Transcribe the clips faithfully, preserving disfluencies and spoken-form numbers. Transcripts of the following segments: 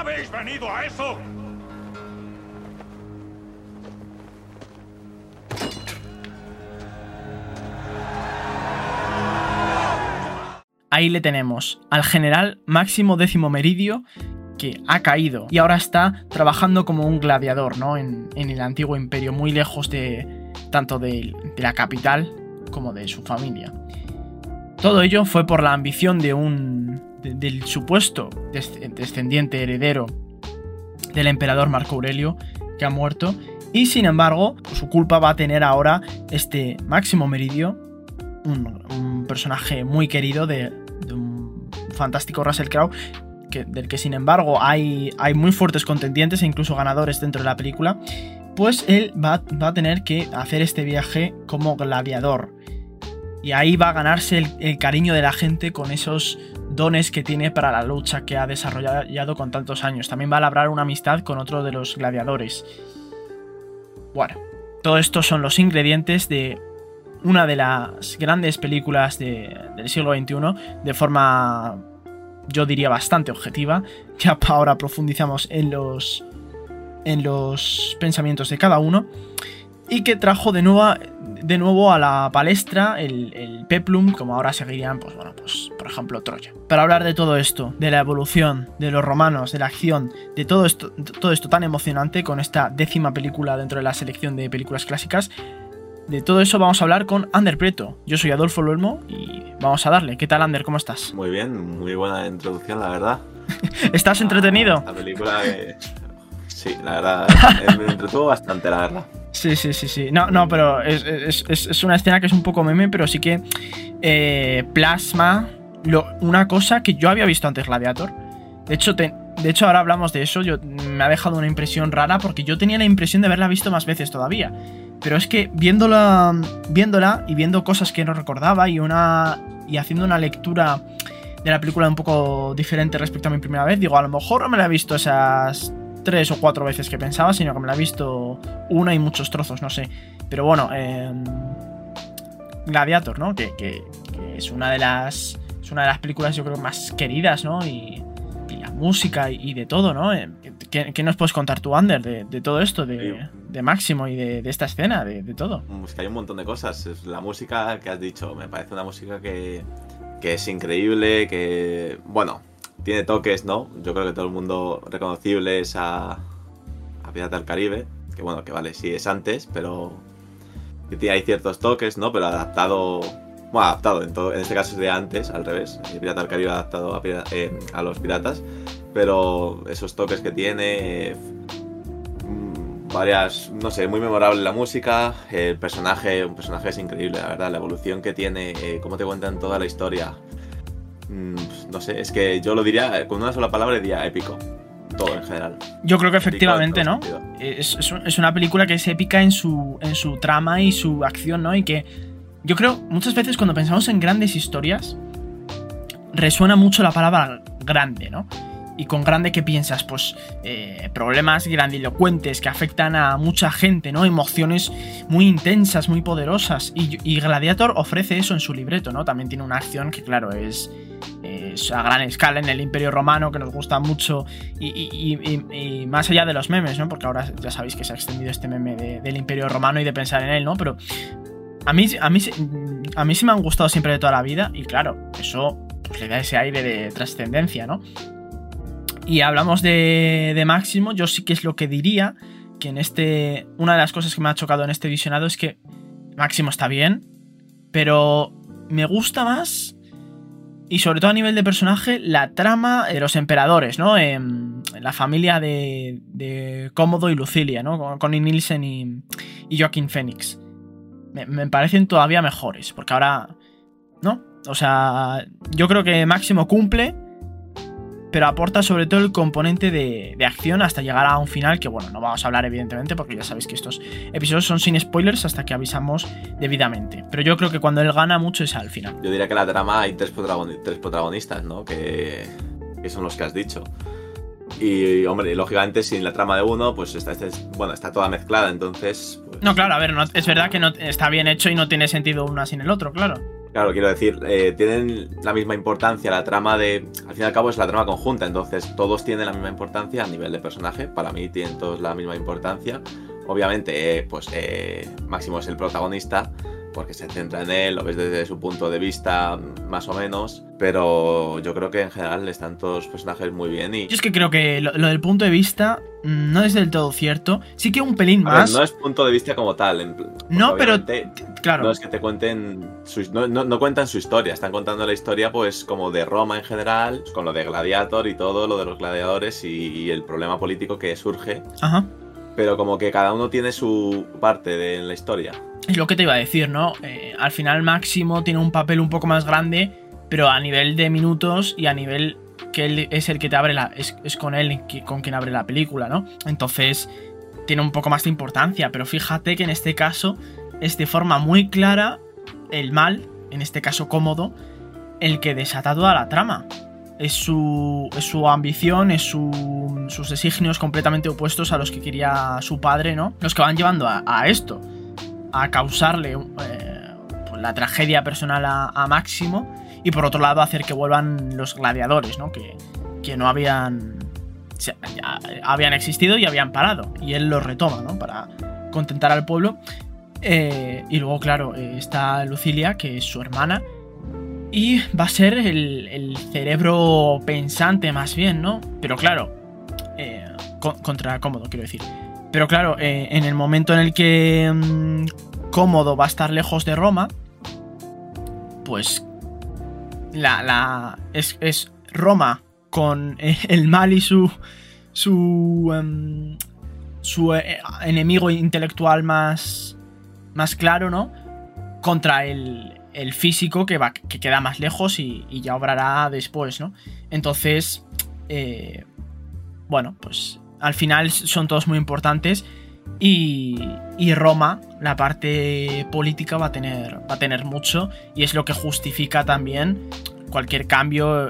habéis venido a eso? Ahí le tenemos, al general Máximo Décimo Meridio, que ha caído y ahora está trabajando como un gladiador, ¿no? En, en el antiguo imperio, muy lejos de tanto de, de la capital como de su familia. Todo ello fue por la ambición de un de, del supuesto descendiente heredero del emperador Marco Aurelio, que ha muerto, y sin embargo, por su culpa va a tener ahora este Máximo Meridio, un, un personaje muy querido de, de un fantástico Russell Crowe, que, del que sin embargo hay, hay muy fuertes contendientes e incluso ganadores dentro de la película. Pues él va, va a tener que hacer este viaje como gladiador. Y ahí va a ganarse el, el cariño de la gente con esos dones que tiene para la lucha que ha desarrollado con tantos años. También va a labrar una amistad con otro de los gladiadores. Bueno, todo esto son los ingredientes de una de las grandes películas de, del siglo veintiuno, de forma, yo diría, bastante objetiva. Ya ahora profundizamos en los, en los pensamientos de cada uno. Y que trajo de nuevo, de nuevo a la palestra el, el peplum, como ahora seguirían, pues bueno, pues por ejemplo Troya. Para hablar de todo esto, de la evolución, de los romanos, de la acción, de todo esto, todo esto tan emocionante con esta décima película dentro de la selección de películas clásicas, de todo eso vamos a hablar con Ander Prieto. Yo soy Adolfo Luelmo y vamos a darle. ¿Qué tal, Ander? ¿Cómo estás? Muy bien, muy buena introducción, la verdad. ¿Estás entretenido? La película que... Sí, la verdad, me entretuvo bastante, la verdad. Sí, sí, sí, sí. No, no, pero es, es, es una escena que es un poco meme, pero sí que eh, plasma lo, una cosa que yo había visto antes, Gladiator. De hecho, te, de hecho, ahora hablamos de eso. Yo, me ha dejado una impresión rara porque yo tenía la impresión de haberla visto más veces todavía. Pero es que viéndola, viéndola y viendo cosas que no recordaba y, una, y haciendo una lectura de la película un poco diferente respecto a mi primera vez, digo, a lo mejor no me la he visto esas tres o cuatro veces que pensaba, sino que me la he visto una y muchos trozos, no sé. Pero bueno, eh, Gladiator, ¿no? Que, que, que es una de las es una de las películas, yo creo, más queridas, ¿no? Y, y la música y, y de todo, ¿no? Eh, ¿qué, ¿Qué nos puedes contar tú, Ander, de, de todo esto, de, de Máximo y de, de esta escena, de, de todo? Es que hay un montón de cosas. La música que has dicho, me parece una música que, que es increíble, que, bueno, tiene toques, ¿no? Yo creo que todo el mundo reconocible es a, a Pirata del Caribe. Que bueno, que vale, sí es antes, pero hay ciertos toques, ¿no? Pero adaptado... Bueno, adaptado, en, todo, en este caso es de antes, al revés. El Pirata del Caribe adaptado a, eh, a los piratas. Pero esos toques que tiene... Eh, varias... No sé, muy memorable la música. El personaje, un personaje es increíble, la verdad. La evolución que tiene, eh, cómo te cuentan toda la historia. No sé, es que yo lo diría, con una sola palabra diría épico. Todo en general. Yo creo que efectivamente, ¿no? Es, es, es una película que es épica en su, en su trama y su acción, ¿no? Y que yo creo, muchas veces cuando pensamos en grandes historias, resuena mucho la palabra grande, ¿no? Y con grande, ¿qué piensas? Pues eh, problemas grandilocuentes que afectan a mucha gente, ¿no? Emociones muy intensas, muy poderosas. Y, y Gladiator ofrece eso en su libreto, ¿no? También tiene una acción que, claro, es, es a gran escala en el Imperio Romano, que nos gusta mucho. Y, y, y, y más allá de los memes, ¿no? Porque ahora ya sabéis que se ha extendido este meme de, del Imperio Romano y de pensar en él, ¿no? Pero a mí, a, mí, a mí sí me han gustado siempre de toda la vida. Y claro, eso pues, le da ese aire de trascendencia, ¿no? Y hablamos de, de Máximo. Yo sí que es lo que diría, que en este... Una de las cosas que me ha chocado en este visionado es que Máximo está bien, pero me gusta más, y sobre todo a nivel de personaje, la trama de los emperadores, ¿no? En, en la familia de, de Cómodo y Lucilia, ¿no? Con Connie Nielsen y, y Joaquin Phoenix. Me, me parecen todavía mejores, porque ahora... ¿No? O sea, yo creo que Máximo cumple, pero aporta sobre todo el componente de, de acción hasta llegar a un final que, bueno, no vamos a hablar evidentemente porque ya sabéis que estos episodios son sin spoilers hasta que avisamos debidamente. Pero yo creo que cuando él gana mucho es al final. Yo diría que en la trama hay tres, protagon- tres protagonistas, ¿no? Que, que son los que has dicho. Y, hombre, lógicamente, sin la trama de uno, pues está, está, bueno, está toda mezclada, entonces... Pues... No, claro, a ver, no, es verdad que no está bien hecho y no tiene sentido una sin el otro, claro. Claro, quiero decir, eh, tienen la misma importancia la trama de... Al fin y al cabo es la trama conjunta, entonces todos tienen la misma importancia a nivel de personaje. Para mí tienen todos la misma importancia. Obviamente, eh, pues eh, Máximo es el protagonista, porque se centra en él, lo ves desde su punto de vista, más o menos. Pero yo creo que en general están todos los personajes muy bien y... Yo es que creo que lo, lo del punto de vista no es del todo cierto. Sí que un pelín A ver, más. no es punto de vista como tal. En... No, pero... obviamente, Claro. no es que te cuenten... Su... No, no, no cuentan su historia, están contando la historia pues como de Roma en general, con lo de Gladiator y todo, lo de los gladiadores y, y el problema político que surge. Ajá. Pero como que cada uno tiene su parte de en la historia. Es lo que te iba a decir, ¿no? Eh, al final Máximo tiene un papel un poco más grande, pero a nivel de minutos y a nivel que él es el que te abre la... Es, es con él que, con quien abre la película, ¿no? Entonces tiene un poco más de importancia, pero fíjate que en este caso es de forma muy clara el mal, en este caso Cómodo, el que desata toda la trama. Es su, es su ambición, es su, sus designios completamente opuestos a los que quería su padre, ¿no? Los que van llevando a, a esto, a causarle eh, pues la tragedia personal a, a Máximo, y por otro lado hacer que vuelvan los gladiadores, ¿no? Que, que no habían... Ya, habían existido y habían parado, y él los retoma, ¿no? Para contentar al pueblo. Eh, y luego, claro, eh, está Lucilia, que es su hermana, y va a ser el, el cerebro pensante más bien, ¿no? Pero claro, eh, con, contra Cómodo, quiero decir. Pero claro, eh, en el momento en el que mmm, Cómodo va a estar lejos de Roma, pues la, la es, es Roma con eh, el mal y su su um, su eh, enemigo intelectual más más claro, ¿no? Contra el, el físico que va que queda más lejos y, y ya obrará después, ¿no? Entonces, eh, bueno, pues al final son todos muy importantes y, y Roma, la parte política va a tener va a tener mucho, y es lo que justifica también cualquier cambio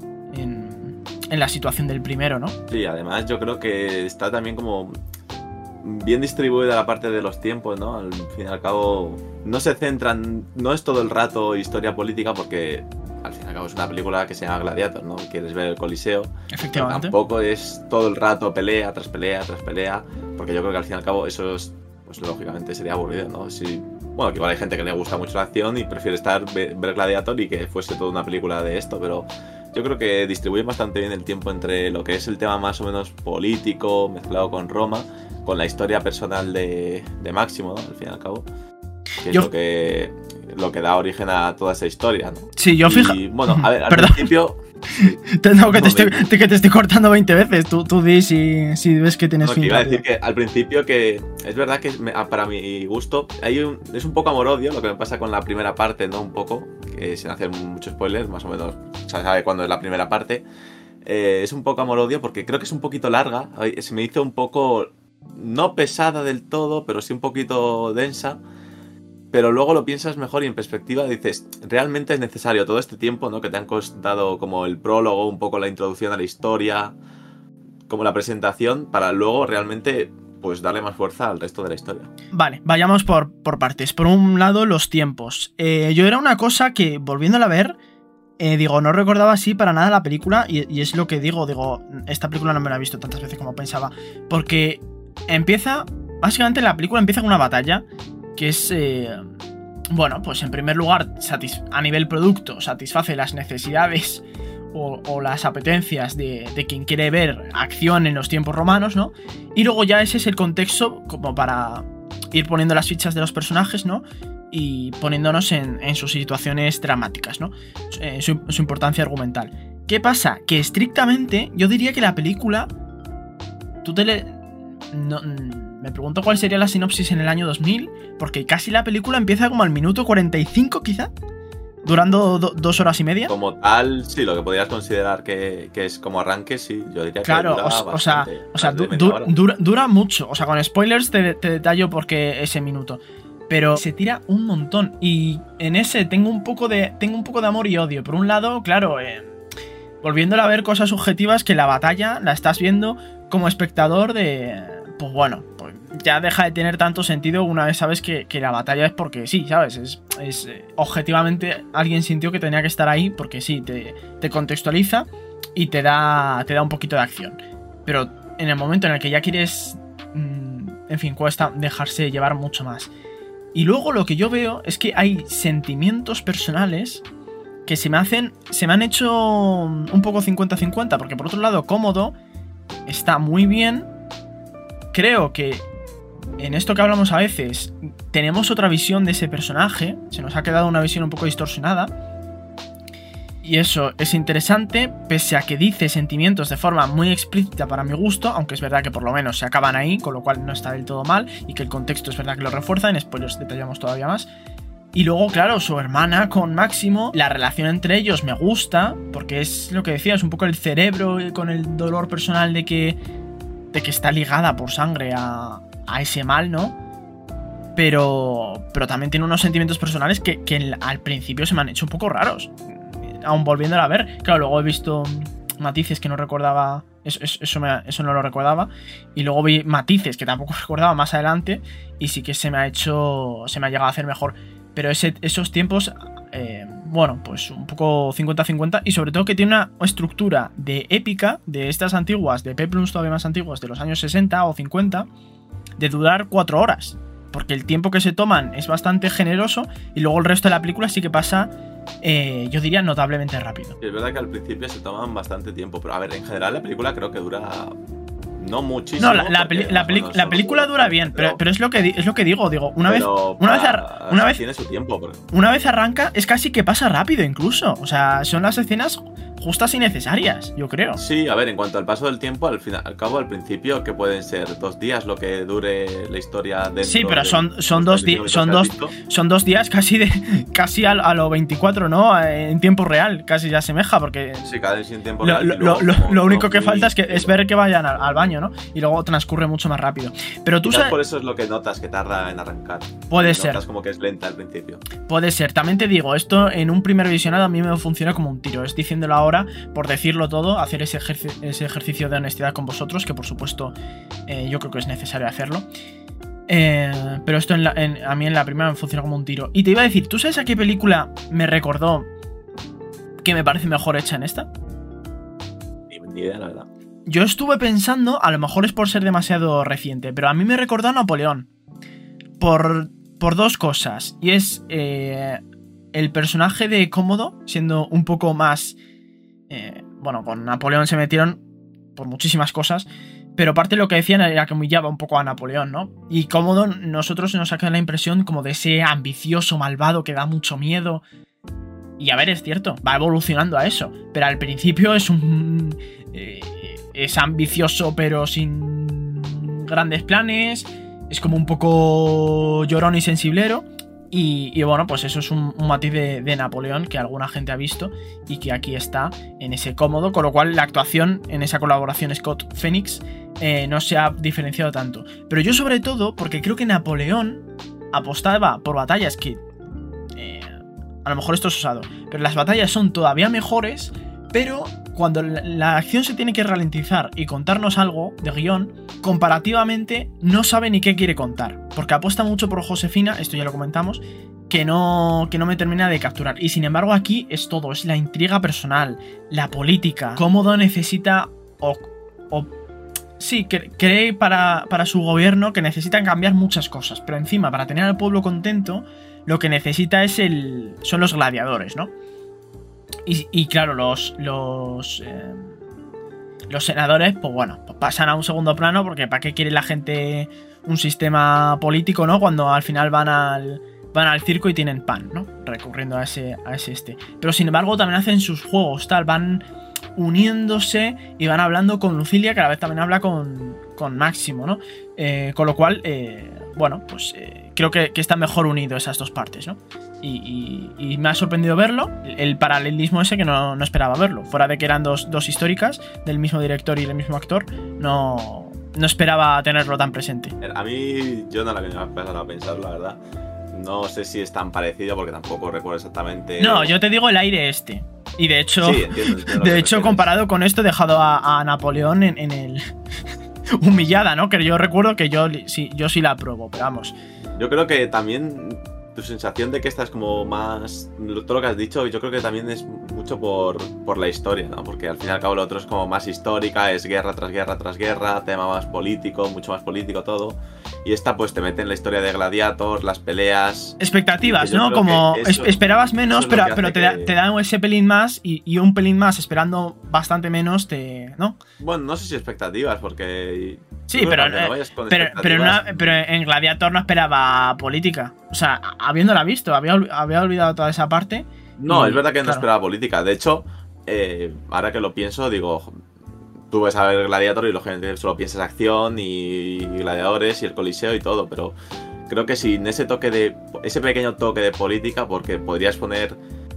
en, en la situación del primero, ¿no? Sí, además yo creo que está también como bien distribuida la parte de los tiempos, ¿no? Al fin y al cabo no se centran, no es todo el rato historia política, porque al fin y al cabo es una película que se llama Gladiator, ¿no? Quieres ver el Coliseo. Efectivamente. Tampoco es todo el rato pelea tras pelea tras pelea, porque yo creo que al fin y al cabo eso es, pues lógicamente sería aburrido, ¿no? Si, bueno, que igual hay gente que le gusta mucho la acción y prefiere estar ver Gladiator y que fuese toda una película de esto, pero yo creo que distribuyen bastante bien el tiempo entre lo que es el tema más o menos político mezclado con Roma, con la historia personal de, de Máximo, ¿no? Al fin y al cabo, que es yo... lo que lo que da origen a toda esa historia, ¿no? Sí, yo fijo. Y bueno, a ver, al Perdón. principio... No, que te, estoy, que te estoy cortando veinte veces. Tú, tú di si, si ves que tienes No, fin. iba a decir que al principio que es verdad que me, para mi gusto hay un, es un poco amor-odio lo que me pasa con la primera parte, ¿no? Un poco, que sin hacer mucho spoiler, más o menos se sabe cuándo es la primera parte. Eh, es un poco amor-odio porque creo que es un poquito larga. Se me hizo un poco, no pesada del todo, pero sí un poquito densa. Pero luego lo piensas mejor y en perspectiva dices, realmente es necesario todo este tiempo, ¿no? Que te han costado como el prólogo, un poco la introducción a la historia, como la presentación, para luego realmente pues darle más fuerza al resto de la historia. Vale, vayamos por, por partes. Por un lado, los tiempos. Eh, yo era una cosa que, volviéndola a ver, eh, digo, no recordaba así para nada la película, y, y es lo que digo, digo, esta película no me la he visto tantas veces como pensaba, porque empieza, básicamente la película empieza con una batalla que es, eh, bueno, pues en primer lugar, a nivel producto, satisface las necesidades o, o las apetencias de, de quien quiere ver acción en los tiempos romanos, ¿no? Y luego ya ese es el contexto como para ir poniendo las fichas de los personajes, ¿no? Y poniéndonos en, en sus situaciones dramáticas, ¿no? Eh, su, su importancia argumental. ¿Qué pasa? Que estrictamente yo diría que la película, tú te le... No, me pregunto cuál sería la sinopsis en el año dos mil, porque casi la película empieza como al minuto cuarenta y cinco quizá, durando do, dos horas y media. Como tal, sí, lo que podrías considerar que, que es como arranque, sí, yo diría claro, que dura o, o sea, o sea du, du, dura, dura mucho, o sea, con spoilers te, te detallo porque ese minuto, pero se tira un montón, y en ese tengo un poco de, tengo un poco de amor y odio. Por un lado, claro, eh, volviéndola a ver cosas subjetivas, que la batalla la estás viendo como espectador de... pues bueno, pues ya deja de tener tanto sentido una vez sabes que, que la batalla es porque sí, ¿sabes? Es, es objetivamente alguien sintió que tenía que estar ahí porque sí, te, te contextualiza y te da, te da un poquito de acción. Pero en el momento en el que ya quieres, mmm, en fin, cuesta dejarse llevar mucho más. Y luego lo que yo veo es que hay sentimientos personales que se me hacen, se me han hecho un poco cincuenta cincuenta, porque por otro lado, Cómodo está muy bien. Creo que en esto que hablamos a veces tenemos otra visión de ese personaje, se nos ha quedado una visión un poco distorsionada, y eso es interesante, pese a que dice sentimientos de forma muy explícita para mi gusto, aunque es verdad que por lo menos se acaban ahí, con lo cual no está del todo mal, y que el contexto es verdad que lo refuerza, en spoilers detallamos todavía más. Y luego, claro, su hermana con Máximo, la relación entre ellos me gusta, porque es lo que decía, es un poco el cerebro con el dolor personal de que, de que está ligada por sangre a, a ese mal, ¿no? Pero, pero también tiene unos sentimientos personales que, que al principio se me han hecho un poco raros. Aún volviéndola a ver, claro, luego he visto matices que no recordaba, eso, eso, me, eso no lo recordaba, y luego vi matices que tampoco recordaba más adelante, y sí que se me ha hecho, se me ha llegado a hacer mejor. Pero ese, esos tiempos, eh, bueno, pues un poco cincuenta cincuenta, y sobre todo que tiene una estructura de épica, de estas antiguas, de Peplums todavía más antiguas, de los años sesenta o cincuenta, de durar cuatro horas, porque el tiempo que se toman es bastante generoso, y luego el resto de la película sí que pasa, eh, yo diría, notablemente rápido. Es verdad que al principio se toman bastante tiempo, pero a ver, en general la película creo que dura... No muchísimo. No, la, la, peli la, peli la película dura bien, pero, pero es, lo que es lo que digo, digo, una vez una vez, ar una vez tiene su tiempo, porque... una vez arranca es casi que pasa rápido incluso, o sea, son las escenas justas y necesarias, yo creo. Sí, a ver, en cuanto al paso del tiempo, al final, al cabo, al principio, que pueden ser dos días lo que dure la historia dentro. Sí, pero son, son dos días, son dos, son dos días casi de casi a, a lo veinticuatro, ¿no? En tiempo real, casi ya asemeja, porque sí, cada vez en tiempo lo, real. Lo, luego, lo, como, lo único no, que falta es que estilo. es ver que vayan al, al baño, ¿no? Y luego transcurre mucho más rápido. Pero tú sabes. Por eso es lo que notas que tarda en arrancar. Puede y ser. Notas como que es lenta al principio. Puede ser. También te digo, esto en un primer visionado a mí me funciona como un tiro. Es diciéndolo ahora, por decirlo todo, hacer ese, ejerci ese ejercicio de honestidad con vosotros, que por supuesto eh, yo creo que es necesario hacerlo. Eh, pero esto en la, en, a mí en la primera me funciona como un tiro. Y te iba a decir, ¿tú sabes a qué película me recordó que me parece mejor hecha en esta? Ni, ni idea, la verdad. Yo estuve pensando, a lo mejor es por ser demasiado reciente, pero a mí me recordó a Napoleón. Por, por dos cosas. Y es eh, el personaje de Cómodo, siendo un poco más... Eh, bueno, con Napoleón se metieron por muchísimas cosas, pero parte de lo que decían era que humillaba un poco a Napoleón, ¿no? Y Cómodo, nosotros nos saca la impresión como de ese ambicioso, malvado, que da mucho miedo. Y a ver, es cierto, va evolucionando a eso, pero al principio es un... Eh, es ambicioso pero sin grandes planes, es como un poco llorón y sensiblero. Y, y bueno, pues eso es un, un matiz de, de Napoleón que alguna gente ha visto y que aquí está en ese Cómodo, con lo cual la actuación en esa colaboración Scott-Phoenix eh, no se ha diferenciado tanto. Pero yo sobre todo porque creo que Napoleón apostaba por batallas que eh, a lo mejor esto es osado, pero las batallas son todavía mejores, pero cuando la, la acción se tiene que ralentizar y contarnos algo de guión, comparativamente no sabe ni qué quiere contar, porque apuesta mucho por Josefina, esto ya lo comentamos, que no, que no me termina de capturar. Y sin embargo aquí es todo, es la intriga personal, la política, Cómodo necesita o, o sí, que, cree para, para su gobierno que necesitan cambiar muchas cosas, pero encima para tener al pueblo contento lo que necesita es el, son los gladiadores, ¿no? Y, y claro, los los, eh, los senadores, pues bueno, pues pasan a un segundo plano, porque ¿para qué quiere la gente un sistema político, no? Cuando al final van al van al circo y tienen pan, ¿no? Recurriendo a ese, a ese este. Pero sin embargo también hacen sus juegos, tal, van uniéndose y van hablando con Lucilia, que a la vez también habla con, con Máximo, ¿no? Eh, con lo cual, eh, bueno, pues eh, creo que, que está mejor unido esas dos partes, ¿no? Y, y, y me ha sorprendido verlo, el paralelismo ese que no, no esperaba verlo. Fuera de que eran dos, dos históricas del mismo director y del mismo actor, no, no esperaba tenerlo tan presente. A mí, yo no la había empezado a pensar, la verdad. No sé si es tan parecido porque tampoco recuerdo exactamente. No, yo te digo el aire este. Y de hecho, sí, entiendo, entiendo de hecho comparado con esto, he dejado a, a Napoleón en, en el humillada, ¿no? Que yo recuerdo que yo sí, yo sí la apruebo, pero vamos. Yo creo que también tu sensación de que esta es como más... Todo lo que has dicho, yo creo que también es mucho por, por la historia, ¿no? Porque al fin y al cabo lo otro es como más histórica, es guerra tras guerra tras guerra, tema más político, mucho más político todo. Y esta pues te mete en la historia de Gladiator, las peleas... Expectativas, ¿no? Como eso, esperabas menos, pero, pero te, da, que... te da ese pelín más y, y un pelín más esperando bastante menos, te... ¿no? Bueno, no sé si expectativas, porque... Sí, pero, eh, pero, pero, una, pero en Gladiator no esperaba política. O sea, habiéndola visto, había, había olvidado toda esa parte. No, y, es verdad que no claro. esperaba política. De hecho, eh, ahora que lo pienso, digo, tú ves a ver Gladiator y lógicamente solo piensas acción y gladiadores y el coliseo y todo, pero creo que sin ese toque de, ese pequeño toque de política, porque podrías poner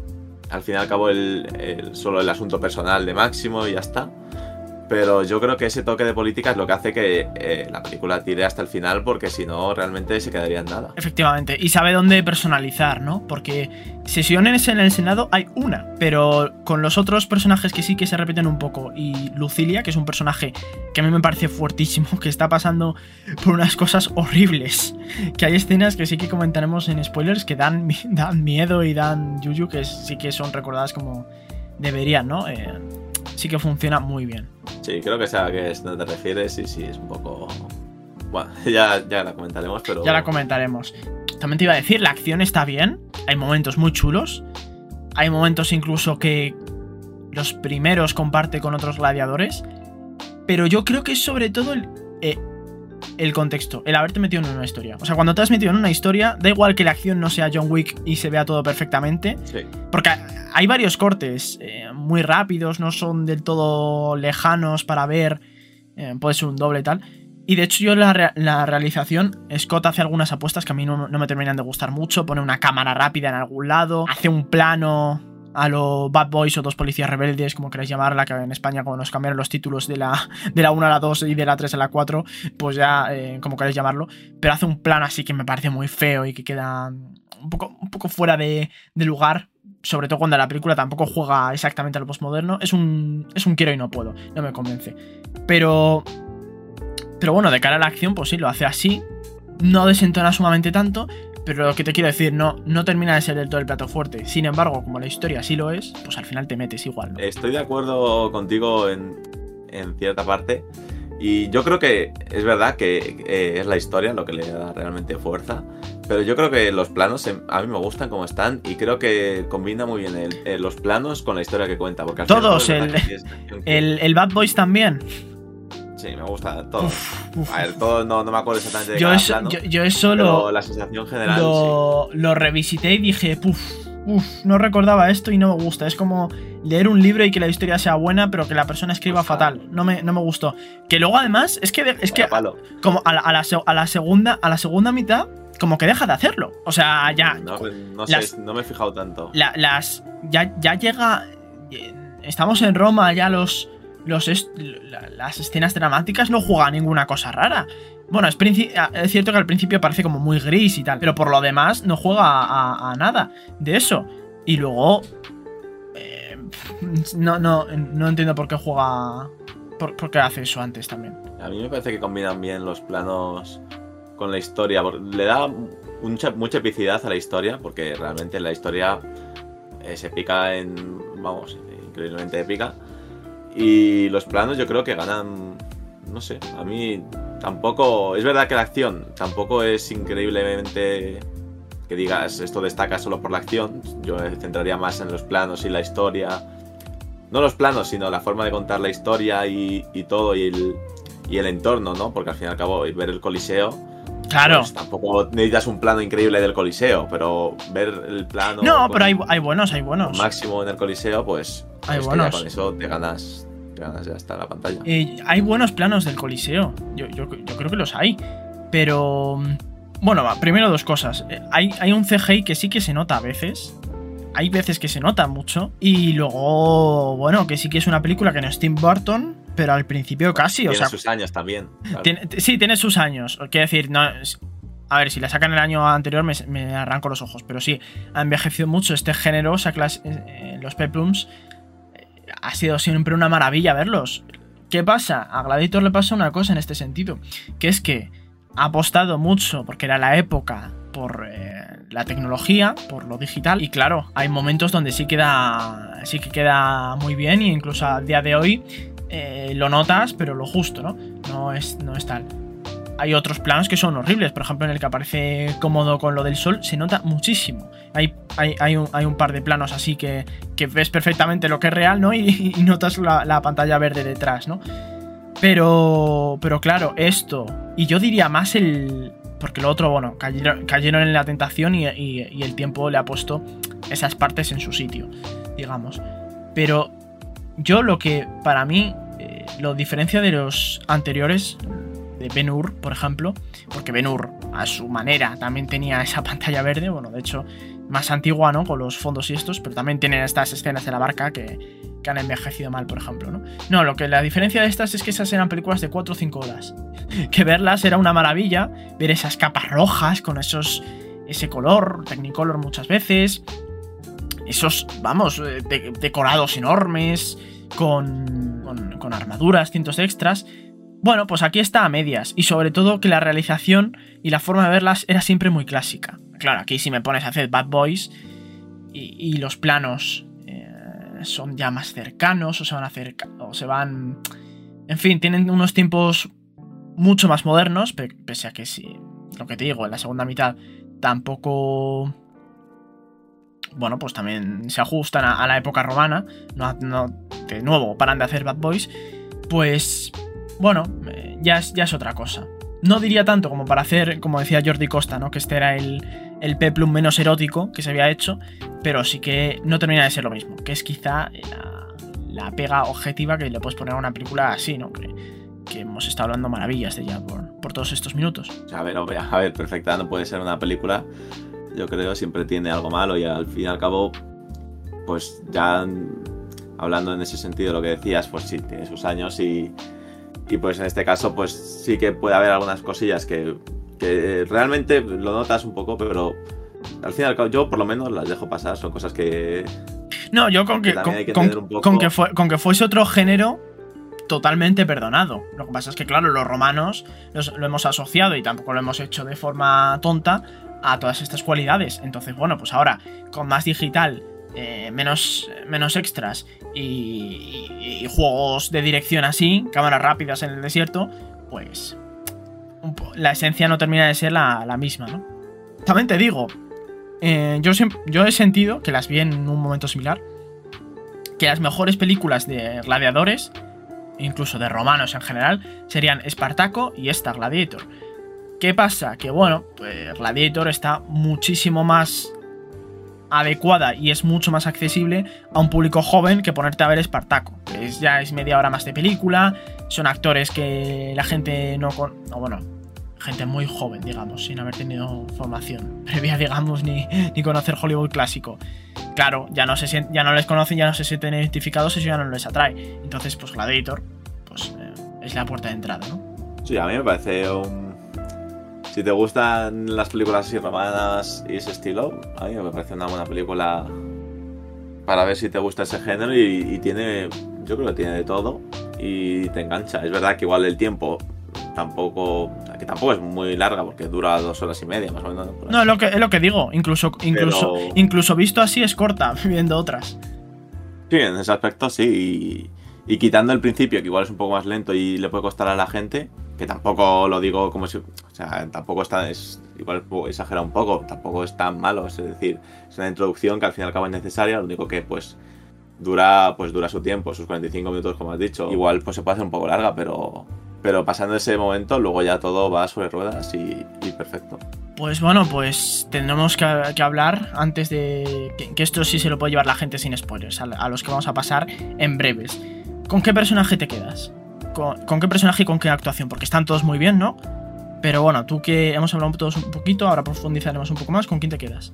al fin y al cabo el, el, solo el asunto personal de Máximo y ya está. Pero yo creo que ese toque de política es lo que hace que eh, la película tire hasta el final, porque si no, realmente se quedaría en nada. Efectivamente, y sabe dónde personalizar, ¿no? Porque sesiones en el Senado hay una, pero con los otros personajes que sí que se repiten un poco, y Lucilia, que es un personaje que a mí me parece fuertísimo, que está pasando por unas cosas horribles, que hay escenas que sí que comentaremos en spoilers que dan, dan miedo y dan yuyu, que sí que son recordadas como deberían, ¿no? Eh, sí que funciona muy bien. Sí, creo que sé a qué no te refieres y sí, es un poco... Bueno, ya, ya la comentaremos, pero... Ya la comentaremos. También te iba a decir, la acción está bien, hay momentos muy chulos, hay momentos incluso que los primeros comparte con otros gladiadores, pero yo creo que es sobre todo el, eh, el contexto, el haberte metido en una historia. O sea, cuando te has metido en una historia, da igual que la acción no sea John Wick y se vea todo perfectamente, sí. Porque hay varios cortes eh, muy rápidos, no son del todo lejanos para ver, eh, puede ser un doble y tal. Y de hecho yo la, re la realización, Scott hace algunas apuestas que a mí no, no me terminan de gustar mucho, pone una cámara rápida en algún lado, hace un plano a los Bad Boys o Dos Policías Rebeldes, como queráis llamarla, que en España como nos cambiaron los títulos de la, de la uno a la dos y de la tres a la cuatro, pues ya, eh, como queráis llamarlo, pero hace un plano así que me parece muy feo y que queda un poco, un poco fuera de, de lugar. Sobre todo cuando la película tampoco juega exactamente a lo postmoderno. Es un, es un quiero y no puedo. No me convence. Pero... Pero bueno, de cara a la acción, pues sí, lo hace así. No desentona sumamente tanto. Pero lo que te quiero decir, no, no termina de ser del todo el plato fuerte. Sin embargo, como la historia sí lo es, pues al final te metes igual, ¿no? Estoy de acuerdo contigo en, en cierta parte. Y yo creo que es verdad que eh, es la historia lo que le da realmente fuerza. Pero yo creo que los planos a mí me gustan como están y creo que combina muy bien el, el, los planos con la historia que cuenta. Porque al Todos, el, que... el, el Bad Boys también. Sí, me gusta todo. Uf, uf. A ver, todo no, no me acuerdo exactamente de yo cada eso, plano. Yo, yo eso lo, la sensación general, lo, sí. Lo revisité y dije, uff, uf, no recordaba esto y no me gusta. Es como leer un libro y que la historia sea buena, pero que la persona escriba pues fatal. No me, no me gustó. Que luego además, es que, es que como a la, a, la, a, la segunda, a la segunda mitad, como que deja de hacerlo. O sea, ya... No, no las, sé, no me he fijado tanto. La, las... Ya, ya llega... Estamos en Roma, ya los... los est, las escenas dramáticas no juegan ninguna cosa rara. Bueno, es, es cierto que al principio parece como muy gris y tal, pero por lo demás no juega a, a, a nada de eso. Y luego... Eh, no, no, no entiendo por qué juega... Por, por qué hace eso antes también. A mí me parece que combinan bien los planos... con la historia, le da mucha, mucha epicidad a la historia, porque realmente la historia eh, se pica en, vamos, increíblemente épica, y los planos yo creo que ganan, no sé, a mí tampoco, es verdad que la acción tampoco es increíblemente que digas esto destaca solo por la acción, yo me centraría más en los planos y la historia, no los planos, sino la forma de contar la historia y, y todo, y el, y el entorno, ¿no? Porque al fin y al cabo ver el Coliseo, claro. Pues tampoco necesitas un plano increíble del Coliseo, pero ver el plano... No, pero hay, hay buenos, hay buenos. Máximo en el Coliseo, pues... Hay es buenos. Que ya con eso te ganas, te ganas ya hasta la pantalla. Eh, hay buenos planos del Coliseo, yo, yo, yo creo que los hay, pero... Bueno, va, primero dos cosas. Hay, hay un C G I que sí que se nota a veces. Hay veces que se nota mucho. Y luego, bueno, que sí que es una película que no es Tim Burton... Pero al principio casi, tiene o sea... Tiene sus años también. Claro. Tiene, sí, tiene sus años. Quiero decir, no... A ver, si la sacan el año anterior me, me arranco los ojos. Pero sí, ha envejecido mucho este género. O sea, las, eh, los peplums... Eh, ha sido siempre una maravilla verlos. ¿Qué pasa? A Gladiator le pasa una cosa en este sentido, que es que ha apostado mucho, porque era la época, por eh, la tecnología, por lo digital, y claro, hay momentos donde sí queda sí que queda muy bien, y incluso a día de hoy eh, lo notas, pero lo justo, ¿no? No es, no es tal. Hay otros planos que son horribles, por ejemplo en el que aparece cómodo con lo del sol, se nota muchísimo. Hay, hay, hay, un, hay un par de planos así que, que ves perfectamente lo que es real, ¿no? Y, y notas la, la pantalla verde detrás, ¿no? Pero, pero claro, esto, y yo diría más el... Porque lo otro, bueno, cayeron, cayeron en la tentación y, y, y el tiempo le ha puesto esas partes en su sitio, digamos. Pero yo lo que, para mí, eh, lo diferencia de los anteriores, de Ben-Hur, por ejemplo, porque Ben-Hur, a su manera, también tenía esa pantalla verde, bueno, de hecho, más antigua, ¿no? Con los fondos y estos, pero también tienen estas escenas de la barca que, que han envejecido mal, por ejemplo, ¿no? No, lo que la diferencia de estas es que esas eran películas de cuatro o cinco horas. Que verlas era una maravilla, ver esas capas rojas con esos ese color, Technicolor muchas veces, esos, vamos, de, decorados enormes, con, con, con armaduras, cientos de extras. Bueno, pues aquí está a medias, y sobre todo que la realización y la forma de verlas era siempre muy clásica. Claro, aquí si me pones a hacer Bad Boys y, y los planos eh, son ya más cercanos, o se van a hacer, o se van... En fin, tienen unos tiempos mucho más modernos, pese a que sí, lo que te digo, en la segunda mitad tampoco... Bueno, pues también se ajustan a, a la época romana, no, no de nuevo paran de hacer Bad Boys, pues... Bueno, ya es, ya es otra cosa. No diría tanto como para hacer, como decía Jordi Costa, ¿no? Que este era el, el peplum menos erótico que se había hecho, pero sí que no termina de ser lo mismo, que es quizá la, la pega objetiva que le puedes poner a una película así, ¿no? Que, que hemos estado hablando maravillas de ella por, por todos estos minutos. A ver, a ver, perfecta, no puede ser una película, yo creo, siempre tiene algo malo, y al fin y al cabo, pues ya hablando en ese sentido lo que decías, pues sí, tiene sus años y... Y pues en este caso, pues sí que puede haber algunas cosillas que, que realmente lo notas un poco, pero al fin y al cabo yo por lo menos las dejo pasar, son cosas que... No, yo con que, que, con, que, con, poco... con, que fue, con que fuese otro género totalmente perdonado. Lo que pasa es que claro, los romanos los, lo hemos asociado y tampoco lo hemos hecho de forma tonta a todas estas cualidades. Entonces, bueno, pues ahora con más digital... Eh, menos, menos extras y, y, y juegos de dirección así, cámaras rápidas en el desierto, pues un po- la esencia no termina de ser la, la misma, ¿no? También te digo, eh, yo, yo he sentido, que las vi en un momento similar, que las mejores películas de gladiadores, incluso de romanos en general, serían Espartaco y esta, Gladiator. ¿Qué pasa? Que bueno, pues Gladiator está muchísimo más adecuada y es mucho más accesible a un público joven que ponerte a ver Espartaco, que es, ya es media hora más de película, son actores que la gente no... Con, no bueno, gente muy joven, digamos, sin haber tenido formación previa, digamos, ni, ni conocer Hollywood clásico. Claro, ya no, se, ya no les conocen, ya no se sienten identificados, eso ya no les atrae. Entonces, pues Gladiator, pues eh, es la puerta de entrada, ¿no? Sí, a mí me parece un... Si te gustan las películas así romanas y ese estilo, a mí me parece una buena película para ver si te gusta ese género y, y tiene, yo creo que tiene de todo y te engancha. Es verdad que igual el tiempo tampoco, que tampoco es muy larga porque dura dos horas y media más o menos. No, es lo que, es lo que digo, incluso, incluso, Pero... incluso visto así es corta, viendo otras. Sí, en ese aspecto sí, y, y quitando el principio, que igual es un poco más lento y le puede costar a la gente, que tampoco lo digo como si... O sea, tampoco está... Es, igual exagera un poco, tampoco es tan malo, es decir, es una introducción que al fin y al cabo es necesaria, lo único que pues dura pues dura su tiempo, sus cuarenta y cinco minutos como has dicho. Igual pues se puede hacer un poco larga, pero... Pero pasando ese momento, luego ya todo va sobre ruedas y, y perfecto. Pues bueno, pues tendremos que, que hablar antes de... Que, que esto sí se lo puede llevar la gente sin spoilers, a, a los que vamos a pasar en breves. ¿Con qué personaje te quedas? ¿Con, ¿Con qué personaje y con qué actuación? Porque están todos muy bien, ¿no? Pero bueno, tú que hemos hablado todos un poquito, ahora profundizaremos un poco más. ¿Con quién te quedas?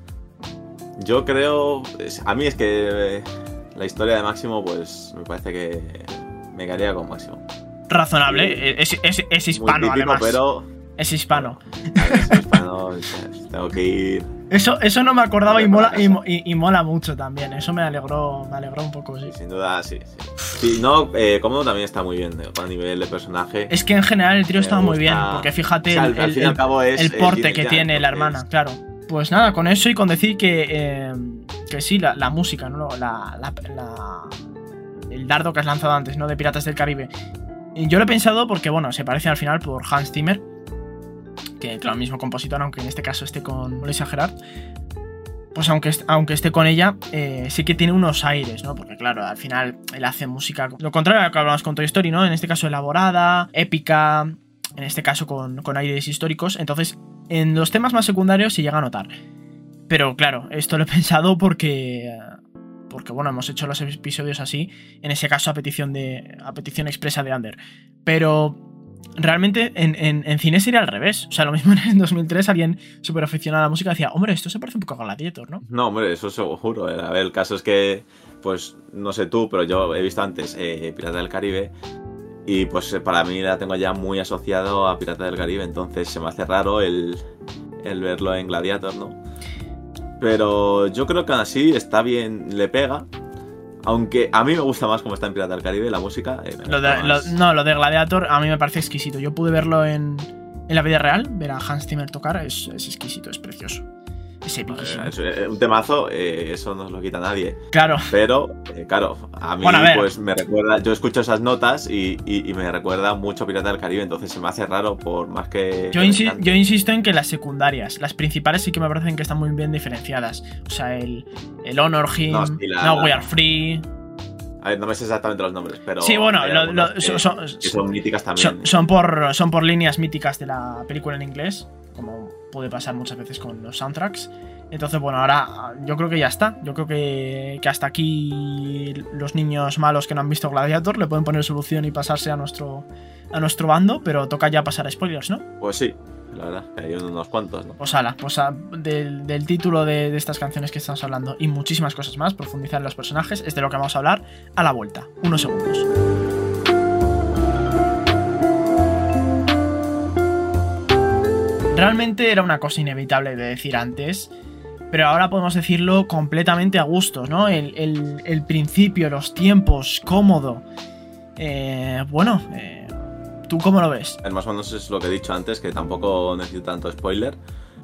Yo creo... A mí es que la historia de Máximo, pues me parece que me quedaría con Máximo. Razonable, sí. es, es, es hispano, típico, además. Pero... Es hispano. A ver, es hispano, tengo que ir. Eso, eso no me acordaba y mola, y, y, y mola mucho también. Eso me alegró, me alegró un poco, sí. Sí, sin duda, sí. Sí, sí no, eh, Cómodo también está muy bien, a nivel de personaje. Es que en general el trío está muy bien, porque fíjate, o sea, el, el, el, el, el porte el que tiene la hermana, es... claro. Pues nada, con eso y con decir que, eh, que sí, la, la música, ¿no? La, la, la, el dardo que has lanzado antes, ¿no? De Piratas del Caribe. Y yo lo he pensado porque, bueno, se parece al final por Hans Zimmer, que claro, el mismo compositor, aunque en este caso esté con Melissa Gerard, pues aunque, aunque esté con ella, eh, sí que tiene unos aires, ¿no? Porque claro, al final él hace música, lo contrario a lo que hablamos con Toy Story, ¿no? En este caso elaborada, épica, en este caso con, con aires históricos. Entonces, en los temas más secundarios se llega a notar. Pero claro, esto lo he pensado porque... Porque bueno, hemos hecho los episodios así, en ese caso a petición de a petición expresa de Ander. Pero... realmente en, en, en cine sería al revés. O sea, lo mismo en dos mil tres alguien súper aficionado a la música decía, hombre, esto se parece un poco a Gladiator, ¿no? No, hombre, eso seguro. A ver, el caso es que, pues, no sé tú, pero yo he visto antes eh, Pirata del Caribe y pues para mí la tengo ya muy asociado a Pirata del Caribe, entonces se me hace raro el, el verlo en Gladiator, ¿no? Pero yo creo que aún así está bien, le pega. Aunque a mí me gusta más como está en Pirata del Caribe, la música. Eh, lo de, lo, no, lo de Gladiator a mí me parece exquisito. Yo pude verlo en, en la vida real, ver a Hans Zimmer tocar, es, es exquisito, es precioso. Es epiquísimo. Es, es un temazo, eh, eso no se lo quita nadie. Claro. Pero, eh, claro, a mí bueno, a pues me recuerda, yo escucho esas notas y, y, y me recuerda mucho Pirata del Caribe, entonces se me hace raro por más que... Yo, insi yo insisto en que las secundarias, las principales sí que me parecen que están muy bien diferenciadas. O sea, el, el Honor Him, no, sí, la, no We Are Free... A ver, no me sé exactamente los nombres, pero... Sí, bueno, lo, lo, que, son, son, que son míticas también. Son, son, por, son por líneas míticas de la película en inglés, como puede pasar muchas veces con los soundtracks. Entonces, bueno, ahora yo creo que ya está. Yo creo que, que hasta aquí los niños malos que no han visto Gladiator le pueden poner solución y pasarse a nuestro, a nuestro bando, pero toca ya pasar a spoilers, ¿no? Pues sí. La verdad, que hay unos cuantos, ¿no? Pues ala, pues a, del, del título de, de estas canciones que estamos hablando y muchísimas cosas más, profundizar en los personajes, es de lo que vamos a hablar a la vuelta. Unos segundos. Realmente era una cosa inevitable de decir antes, pero ahora podemos decirlo completamente a gusto, ¿no? El, el, el principio, los tiempos, cómodo. Eh, bueno, eh, ¿tú cómo lo ves? Más o menos es lo que he dicho antes, que tampoco necesito tanto spoiler.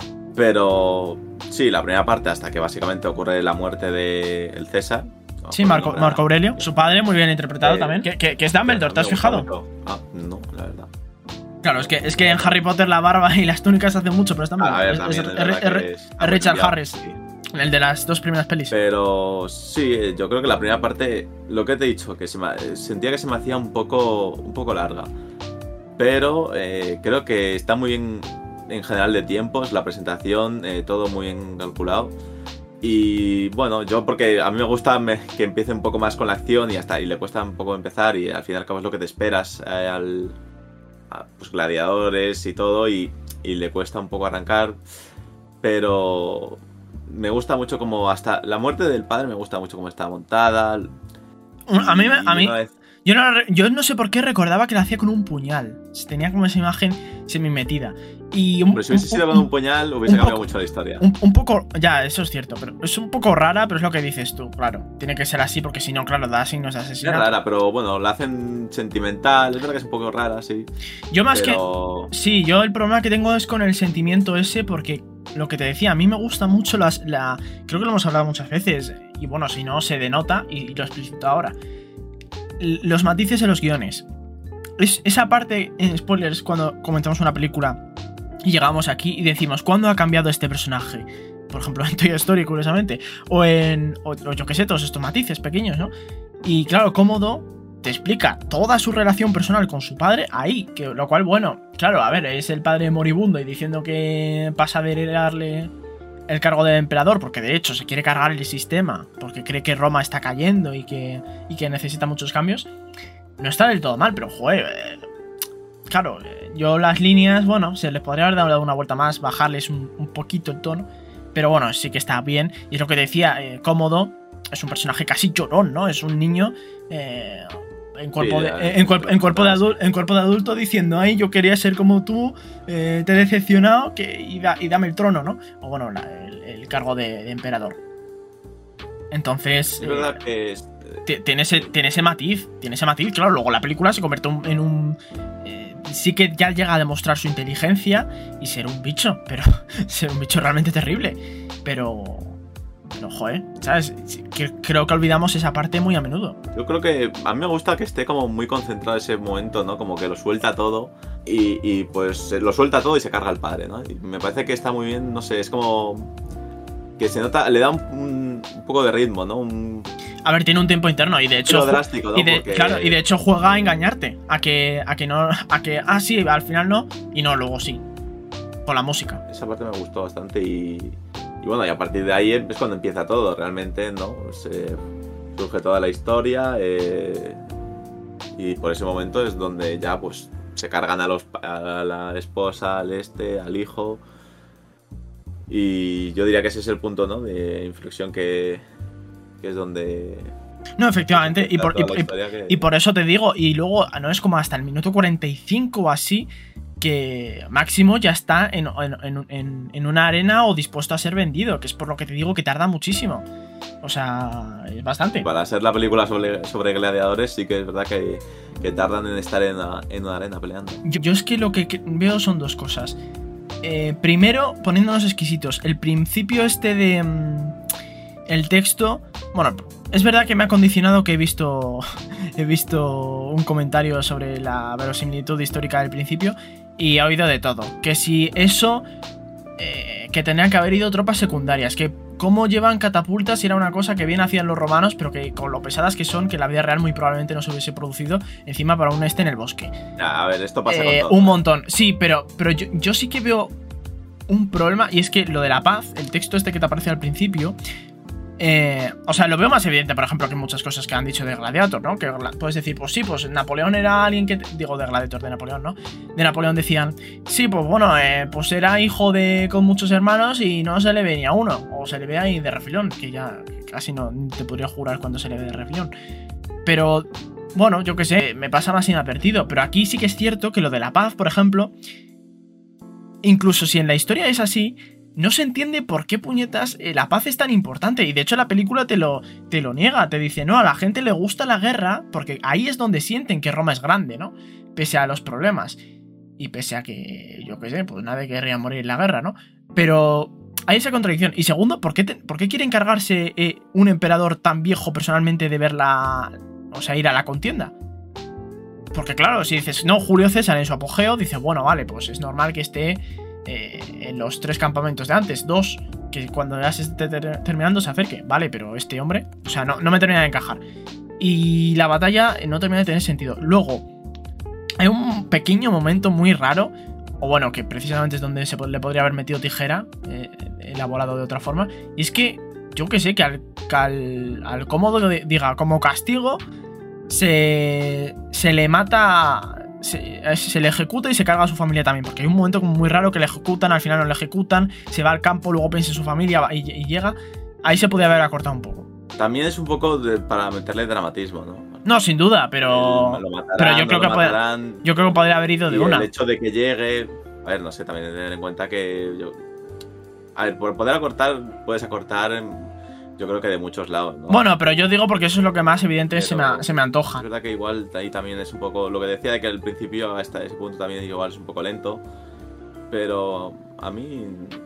Pero sí, la primera parte, hasta que básicamente ocurre la muerte de el César. No, sí, Marco, Marco Aurelio, su padre, muy bien interpretado eh, también. Que, que, que es Dumbledore, ¿te has fijado? Ah, no, la verdad. Claro, es que, es que en Harry Potter la barba y las túnicas hacen mucho, pero está muy ah, bien. Es, es, es, es, es Richard Harris, sí. El de las dos primeras pelis. Pero sí, yo creo que la primera parte, lo que te he dicho, que se me, sentía que se me hacía un poco, un poco larga. Pero eh, creo que está muy bien en general de tiempos, la presentación, eh, todo muy bien calculado. Y bueno, yo porque a mí me gusta me, que empiece un poco más con la acción y hasta y le cuesta un poco empezar y al fin y al cabo es lo que te esperas eh, al a, pues, gladiadores y todo y, y le cuesta un poco arrancar. Pero me gusta mucho como hasta la muerte del padre me gusta mucho como está montada. A mí, a mí vez... yo, no, yo no sé por qué recordaba que la hacía con un puñal. Tenía como esa imagen semi metida. Y un, pero si hubiese un, sido con un, un puñal hubiese un cambiado poco, mucho la historia. Un, un poco, ya, eso es cierto, pero es un poco rara, pero es lo que dices tú, claro. Tiene que ser así porque si no, claro, da signos de asesinato. Es rara, pero bueno, la hacen sentimental, es verdad que es un poco rara, sí. Yo más pero... que... Sí, yo el problema que tengo es con el sentimiento ese porque... Lo que te decía, a mí me gusta mucho las, la... Creo que lo hemos hablado muchas veces, y bueno, si no, se denota, y, y lo explicito ahora. Los matices en los guiones. Es, esa parte, en spoilers, cuando comentamos una película y llegamos aquí y decimos, ¿cuándo ha cambiado este personaje? Por ejemplo, en Toy Story, curiosamente. O en... O, o yo qué sé, todos estos matices pequeños, ¿no? Y claro, Cómodo te explica toda su relación personal con su padre ahí, que lo cual, bueno, claro, a ver, es el padre moribundo y diciendo que pasa de heredarle el cargo del emperador, porque de hecho se quiere cargar el sistema, porque cree que Roma está cayendo y que, y que necesita muchos cambios. No está del todo mal, pero joder, eh, claro, eh, yo las líneas, bueno, se les podría haber dado una vuelta más, bajarles un, un poquito el tono, pero bueno, sí que está bien, y es lo que decía, eh, Cómodo es un personaje casi llorón, ¿no? Es un niño... Eh, en cuerpo, Sí, de, ya, en, cuerpo, en, cuerpo de sí. adul, en cuerpo de adulto diciendo, ay, yo quería ser como tú, eh, te he decepcionado que, y, da, y dame el trono, ¿no? O bueno, la, el, el cargo de, de emperador. Entonces... Es verdad eh, que... Es, tiene, ese, tiene ese matiz, tiene ese matiz, claro, luego la película se convierte en un... Eh, sí que ya llega a demostrar su inteligencia y ser un bicho, pero ser un bicho realmente terrible. Pero... Pero, joder, ¿sabes? Creo que olvidamos esa parte muy a menudo. Yo creo que a mí me gusta que esté como muy concentrado ese momento, ¿no? Como que lo suelta todo y, y pues lo suelta todo y se carga al padre, ¿no? Y me parece que está muy bien, no sé, es como... Que se nota, le da un, un, un poco de ritmo, ¿no? Un... A ver, tiene un tiempo interno y de hecho... drástico, ¿no? Y de, Porque... Claro, y de hecho juega a engañarte. A que, a que no... A que, ah, sí, al final no. Y no, luego sí. Con la música. Esa parte me gustó bastante y... Y bueno, y a partir de ahí es cuando empieza todo, realmente, ¿no? Se surge toda la historia eh, y por ese momento es donde ya pues se cargan a, los, a la esposa, al este, al hijo y yo diría que ese es el punto, ¿no? De inflexión que, que es donde... No, efectivamente, y por, y, y, que... y por eso te digo, y luego no es como hasta el minuto cuarenta y cinco o así que Máximo ya está en, en, en, en una arena o dispuesto a ser vendido, que es por lo que te digo que tarda muchísimo. O sea, es bastante. Para ser la película sobre, sobre gladiadores sí que es verdad que, que tardan en estar en una, en una arena peleando. Yo, yo es que lo que veo son dos cosas. Eh, primero, poniéndonos exquisitos, el principio este de... Um, el texto... Bueno, es verdad que me ha condicionado que he visto, he visto un comentario sobre la verosimilitud histórica del principio y he oído de todo. Que si eso, eh, que tenían que haber ido tropas secundarias, que cómo llevan catapultas era una cosa que bien hacían los romanos, pero que con lo pesadas que son, que en la vida real muy probablemente no se hubiese producido encima para un este en el bosque. A ver, esto pasa eh, con todo. Un montón, sí, pero, pero yo, yo sí que veo un problema y es que lo de la paz, el texto este que te aparece al principio... Eh, o sea, lo veo más evidente, por ejemplo, que muchas cosas que han dicho de Gladiator, ¿no? Que puedes decir, pues sí, pues Napoleón era alguien que... Digo, de Gladiator, de Napoleón, ¿no? De Napoleón decían, sí, pues bueno, eh, pues era hijo de... con muchos hermanos y no se le ve ni a uno. O se le ve ahí de refilón, que ya casi no te podría jurar cuando se le ve de refilón. Pero, bueno, yo qué sé, me pasa más inadvertido. Pero aquí sí que es cierto que lo de la paz, por ejemplo, incluso si en la historia es así... No se entiende por qué puñetas eh, la paz es tan importante. Y de hecho la película te lo, te lo niega. Te dice, no, a la gente le gusta la guerra porque ahí es donde sienten que Roma es grande, ¿no? Pese a los problemas. Y pese a que, yo qué sé, pues nadie querría morir en la guerra, ¿no? Pero hay esa contradicción. Y segundo, ¿por qué, te, ¿por qué quiere encargarse eh, un emperador tan viejo personalmente de ver la... O sea, ir a la contienda? Porque claro, si dices, no, Julio César en su apogeo, dices, bueno, vale, pues es normal que esté... Eh, en los tres campamentos de antes, dos, que cuando ya se esté ter terminando se acerque, vale, pero este hombre, o sea, no, no me termina de encajar. Y la batalla no termina de tener sentido. Luego, hay un pequeño momento muy raro, o bueno, que precisamente es donde se le podría haber metido tijera, eh, elaborado de otra forma, y es que, yo que sé, que al, que al, al cómodo diga, como castigo, se, se le mata... Se, se le ejecuta y se carga a su familia también, porque hay un momento como muy raro que le ejecutan, al final no le ejecutan, se va al campo, luego piensa en su familia y, y llega. Ahí se podría haber acortado un poco. También es un poco de, para meterle dramatismo, ¿no? No, sin duda, pero. El, matarán, pero yo creo que podría, yo creo que podría haber ido de y una. El hecho de que llegue. A ver, no sé, también tener en cuenta que. Yo, a ver, por poder acortar, puedes acortar. En, Yo creo que de muchos lados, ¿no? Bueno, pero yo digo porque eso es lo que más evidente se me, se me antoja. Es verdad que igual ahí también es un poco... Lo que decía de que al principio hasta ese punto también igual es un poco lento. Pero a mí...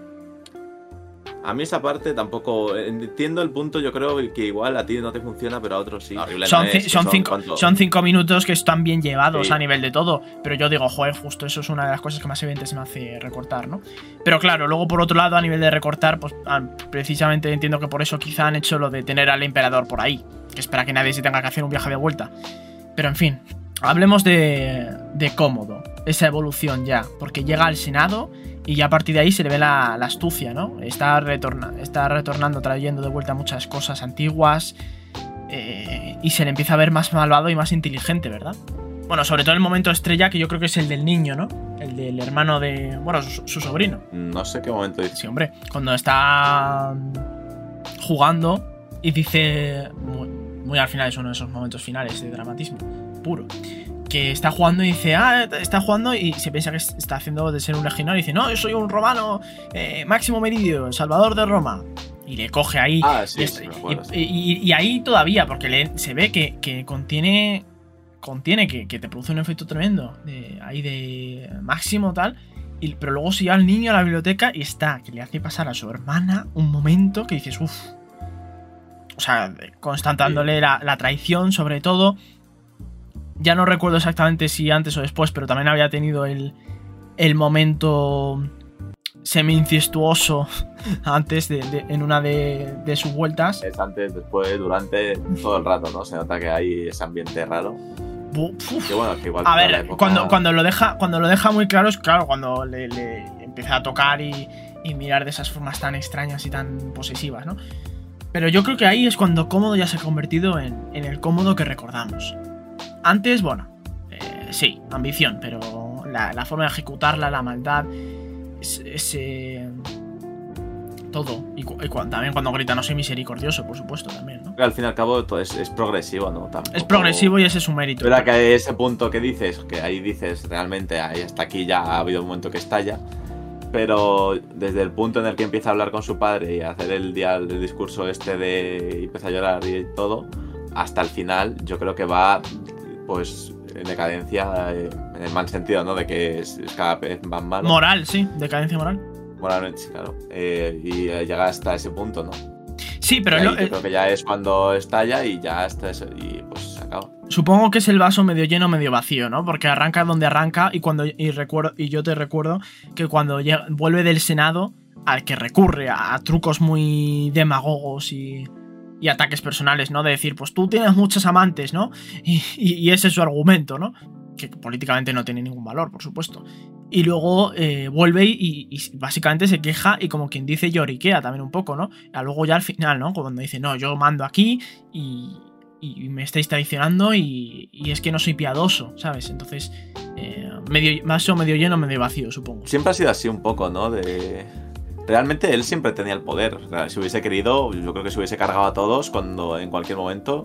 A mí esa parte tampoco... Entiendo el punto, yo creo que igual a ti no te funciona, pero a otros sí. Horrible son, no es, son, son, cinco, son cinco minutos que están bien llevados sí. a nivel de todo. Pero yo digo, joder, justo eso es una de las cosas que más evidente se me hace recortar, ¿no? Pero claro, luego por otro lado, a nivel de recortar, pues precisamente entiendo que por eso quizá han hecho lo de tener al emperador por ahí. Que es para que nadie se tenga que hacer un viaje de vuelta. Pero en fin, hablemos de, de Cómodo. Esa evolución ya. Porque llega al Senado... Y ya a partir de ahí se le ve la, la astucia, ¿no? Está, retorna, está retornando, trayendo de vuelta muchas cosas antiguas. Eh, y se le empieza a ver más malvado y más inteligente, ¿verdad? Bueno, sobre todo el momento estrella, que yo creo que es el del niño, ¿no? El del hermano de... Bueno, su, su sobrino. No sé qué momento dice. Sí, hombre. Cuando está jugando y dice... Muy, muy al final, es uno de esos momentos finales de dramatismo. puro. Que está jugando y dice, ah, está jugando y se piensa que está haciendo de ser un legionario y dice, no, yo soy un romano, eh, Máximo Meridio, salvador de Roma. Y le coge ahí. Ah, sí, y, sí, me y, acuerdo, sí. y, y ahí todavía, porque le, se ve que, que contiene, contiene que, que te produce un efecto tremendo, de, ahí de Máximo tal. Y, pero luego se lleva al niño a la biblioteca y está, que le hace pasar a su hermana un momento que dices, uff. O sea, constatándole la, la traición sobre todo. Ya no recuerdo exactamente si antes o después, pero también había tenido el, el momento semi-incestuoso antes de, de, en una de, de sus vueltas. Es antes, después, durante, todo el rato, ¿no? Se nota que hay ese ambiente raro. Uf. Que bueno, que igual A ver, la época... cuando, cuando, lo deja, cuando lo deja muy claro es claro, cuando le, le empieza a tocar y, y mirar de esas formas tan extrañas y tan posesivas, ¿no? Pero yo creo que ahí es cuando Cómodo ya se ha convertido en, en el Cómodo que recordamos. Antes, bueno, eh, sí, ambición, pero la, la forma de ejecutarla, la maldad, ese... todo. Y, cu y cu también cuando grita no soy misericordioso, por supuesto, también, ¿no? Al fin y al cabo todo es, es progresivo, ¿no? Tampoco... Es progresivo y ese es su mérito. Pero que hay ese punto que dices, que ahí dices realmente, ahí hasta aquí ya ha habido un momento que estalla. Pero desde el punto en el que empieza a hablar con su padre y a hacer el, día, el discurso este de... y empieza a llorar y todo, hasta el final yo creo que va... pues en decadencia, eh, en el mal sentido, ¿no? De que es, es cada vez más malo. Moral, sí, decadencia moral. Moralmente, sí, claro. Eh, y eh, llega hasta ese punto, ¿no? Sí, pero ahí, lo, yo eh, creo que ya es cuando estalla y ya está eso, y pues se acaba. Supongo que es el vaso medio lleno, medio vacío, ¿no? Porque arranca donde arranca y cuando y recuerdo y yo te recuerdo que cuando llega, vuelve del Senado, al que recurre a, a trucos muy demagogos y y ataques personales, ¿no? De decir, pues tú tienes muchos amantes, ¿no? Y, y, y ese es su argumento, ¿no? Que políticamente no tiene ningún valor, por supuesto. Y luego eh, vuelve y, y básicamente se queja y como quien dice lloriquea también un poco, ¿no? Y luego ya al final, ¿no? Cuando dice, no, yo mando aquí y, y me estáis traicionando y, y es que no soy piadoso, ¿sabes? Entonces, eh, medio vaso medio lleno, medio vacío, supongo. Siempre ha sido así un poco, ¿no? De... Realmente él siempre tenía el poder. Si hubiese querido, yo creo que se hubiese cargado a todos cuando en cualquier momento.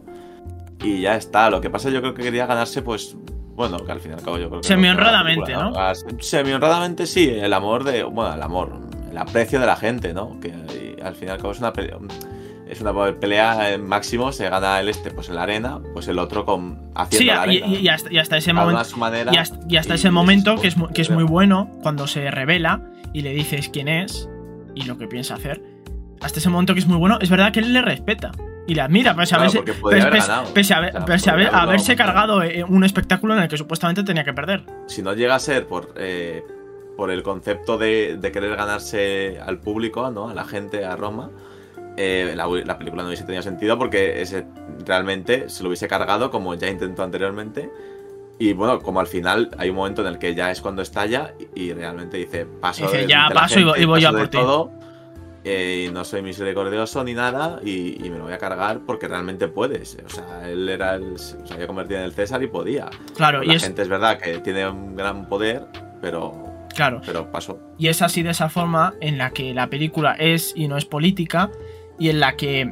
Y ya está. Lo que pasa, yo creo que quería ganarse, pues. Bueno, que al fin y al cabo yo creo que. Semi-honradamente, ¿no? ¿no? Semi-honradamente sí. El amor de. Bueno, el amor. El aprecio de la gente, ¿no? Que al fin y al cabo es una pelea. Es una pelea en máximo. Se gana el este, pues en la arena. Pues el otro con. Haciendo sí, la arena. Y, y, hasta, y hasta ese momento. Y hasta, y hasta y ese momento, es, que, es, que es muy bueno. Cuando se revela y le dices quién es. Y lo que piensa hacer. Hasta ese momento que es muy bueno. Es verdad que él le respeta y le admira, pese a, claro, verse, pese, pese, pese a, o sea, pese a ver, haberse cargado un espectáculo en el que supuestamente tenía que perder. Si no llega a ser por, eh, por el concepto de, de querer ganarse al público, ¿no? A la gente, a Roma, eh, la, la película no hubiese tenido sentido porque ese, realmente se lo hubiese cargado como ya intentó anteriormente. Y bueno, como al final hay un momento en el que ya es cuando estalla y, y realmente dice, paso dice, de, ya de paso gente, y voy paso ya por de ti. todo, eh, y no soy misericordioso ni nada y, y me lo voy a cargar porque realmente puedes. O sea, él era el, se había convertido en el César y podía. Claro, pues y la es... gente es verdad que tiene un gran poder, pero... Claro. Pero pasó. Y es así de esa forma en la que la película es y no es política y en la que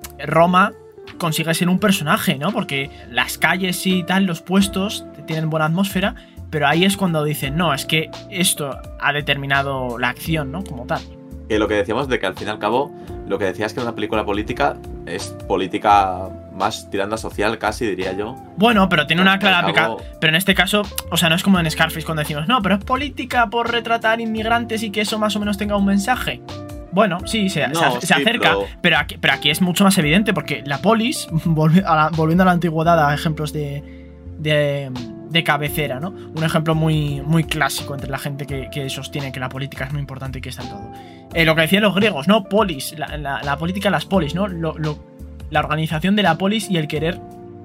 Roma consigue ser un personaje, ¿no? Porque las calles y tal, los puestos tienen buena atmósfera, pero ahí es cuando dicen, no, es que esto ha determinado la acción, ¿no? Como tal. Que lo que decíamos de que al fin y al cabo, lo que decías que una película política es política más tirando a social casi, diría yo. Bueno, pero tiene una clara cabo... pica. Pero en este caso, o sea, no es como en Scarface cuando decimos, no, pero es política por retratar inmigrantes y que eso más o menos tenga un mensaje. Bueno, sí, se, no, se, sí, se acerca, pero... Pero, aquí, pero aquí es mucho más evidente porque la polis, volvi a la, volviendo a la antigüedad, a ejemplos de, de, de cabecera, ¿no? Un ejemplo muy, muy clásico entre la gente que, que sostiene que la política es muy importante y que está en todo. Eh, lo que decían los griegos, ¿no? Polis, la, la, la política, las polis, ¿no? Lo, lo, la organización de la polis y el querer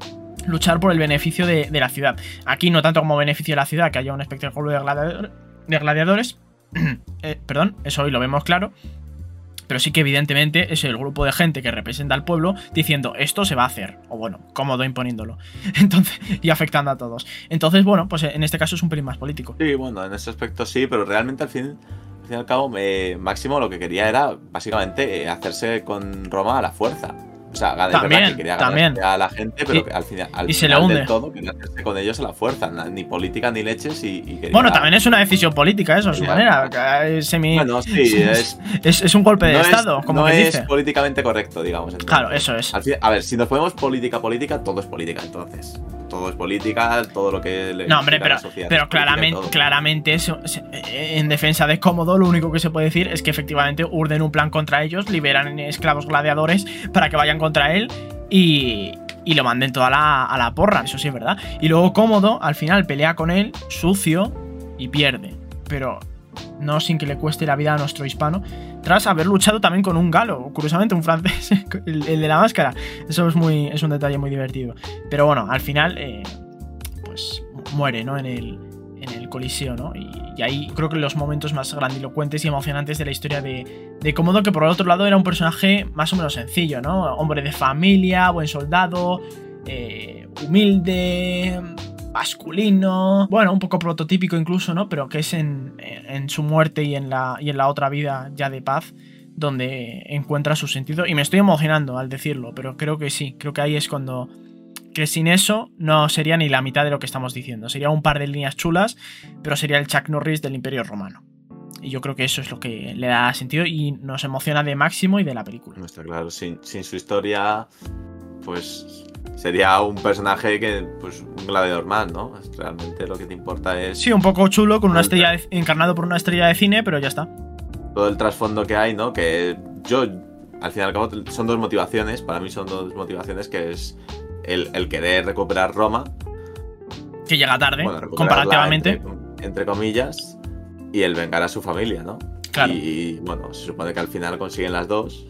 luchar por el beneficio de, de la ciudad. Aquí no tanto como beneficio de la ciudad, que haya un espectáculo de, gladiador, de gladiadores. eh, perdón, eso hoy lo vemos claro. Pero sí que evidentemente es el grupo de gente que representa al pueblo diciendo esto se va a hacer, o bueno, cómodo imponiéndolo. Entonces, y afectando a todos. Entonces, bueno, pues en este caso es un pelín más político. Sí, bueno, en ese aspecto sí, pero realmente al fin, al fin y al cabo, eh, Máximo lo que quería era básicamente hacerse con Roma a la fuerza. O sea, Gana también, es verdad que quería también. ganarse a la gente, pero Y, que al final, al y se final le hunde. del todo quería hacerse con ellos a la fuerza. Ni política ni leches y, y quería... Bueno, también es una decisión política eso, a su Ya. manera. Es, semi, Bueno, sí, es... es, es un golpe de no estado, es, como no que es dice. políticamente correcto, digamos. Entonces. Claro, eso es. Al fin, a ver, si nos ponemos política, política, todo es política, entonces. Todo es política, todo lo que le No, hombre, gira a la pero, sociedad pero es política y claramente, todo. claramente eso, en defensa de Cómodo, lo único que se puede decir es que efectivamente urden un plan contra ellos, liberan esclavos gladiadores para que vayan contra él y, y lo manden toda la, a la porra, eso sí es verdad. Y luego Cómodo al final pelea con él, sucio, y pierde. Pero no sin que le cueste la vida a nuestro hispano, tras haber luchado también con un galo, curiosamente un francés, el, el de la máscara. Eso es, muy, es un detalle muy divertido. Pero bueno, al final, eh, pues muere, ¿no? En el, en el Coliseo, ¿no? Y, y ahí creo que los momentos más grandilocuentes y emocionantes de la historia de, de Cómodo, que por el otro lado era un personaje más o menos sencillo, ¿no? Hombre de familia, buen soldado, eh, humilde, masculino, bueno, un poco prototípico incluso, ¿no? Pero que es en, en su muerte y en, la, y en la otra vida ya de paz donde encuentra su sentido. Y me estoy emocionando al decirlo, pero creo que sí, creo que ahí es cuando... que sin eso no sería ni la mitad de lo que estamos diciendo. Sería un par de líneas chulas, pero sería el Chuck Norris del Imperio Romano. Y yo creo que eso es lo que le da sentido y nos emociona de máximo y de la película. No está claro, sin, sin su historia, pues sería un personaje que, pues, un gladiador más, ¿no? Realmente lo que te importa es... Sí, un poco chulo, con una estrella de, encarnado por una estrella de cine, pero ya está. Todo el trasfondo que hay, ¿no? Que yo, al fin y al cabo, son dos motivaciones, para mí son dos motivaciones, que es el, el querer recuperar Roma. Que llega tarde, bueno, comparativamente. Entre, entre comillas, y el vengar a su familia, ¿no? Claro. Y bueno, se supone que al final consiguen las dos.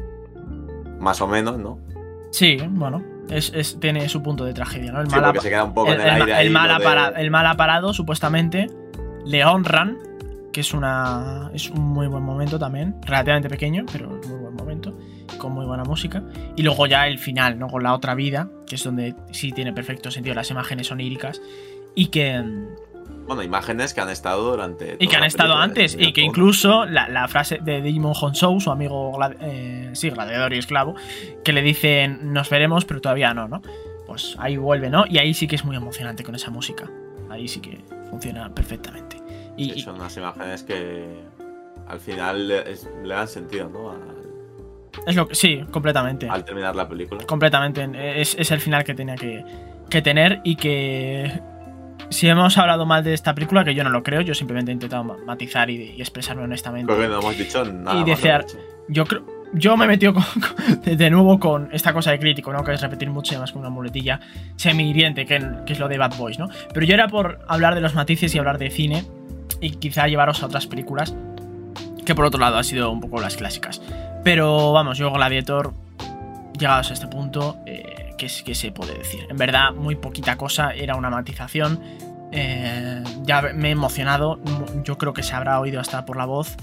Más o menos, ¿no? Sí, bueno, es, es, tiene su punto de tragedia, ¿no? El Sí, mal, porque se queda un poco el, en el aire el, ahí el, mal lo de- apara, el mal aparado, supuestamente, le honran, que es una es un muy buen momento también, relativamente pequeño, pero es muy buen momento, con muy buena música. Y luego ya el final, ¿no? Con la otra vida, que es donde sí tiene perfecto sentido las imágenes oníricas y que... Bueno, imágenes que han estado durante... Y toda que han la estado película, antes, desde el y que fondo. incluso la, la frase de Digimon Honsou, su amigo gladi- eh, sí, gladiador y esclavo, que le dicen nos veremos, pero todavía no, ¿no? Pues ahí vuelve, ¿no? Y ahí sí que es muy emocionante con esa música. Ahí sí que funciona perfectamente. Y, Sí, son unas imágenes que al final le, es- le dan sentido, ¿no? Al, y es lo que, sí, completamente. al terminar la película. Completamente. Es, es el final que tenía que, que tener y que... Si hemos hablado mal de esta película, que yo no lo creo, yo simplemente he intentado matizar y, y expresarme honestamente. Creo que no hemos dicho nada. Y más desear. de hecho. Yo creo. Yo me he metido con- con- de nuevo con esta cosa de crítico, ¿no? Que es repetir mucho y además con una muletilla semi-hiriente, que, que es lo de Bad Boys, ¿no? Pero yo era por hablar de los matices y hablar de cine y quizá llevaros a otras películas que por otro lado han sido un poco las clásicas. Pero vamos, yo Gladiator, llegados a este punto, eh, ¿qué, es- qué se puede decir? En verdad, muy poquita cosa, era una matización. Eh, ya me he emocionado, yo creo que se habrá oído hasta por la voz.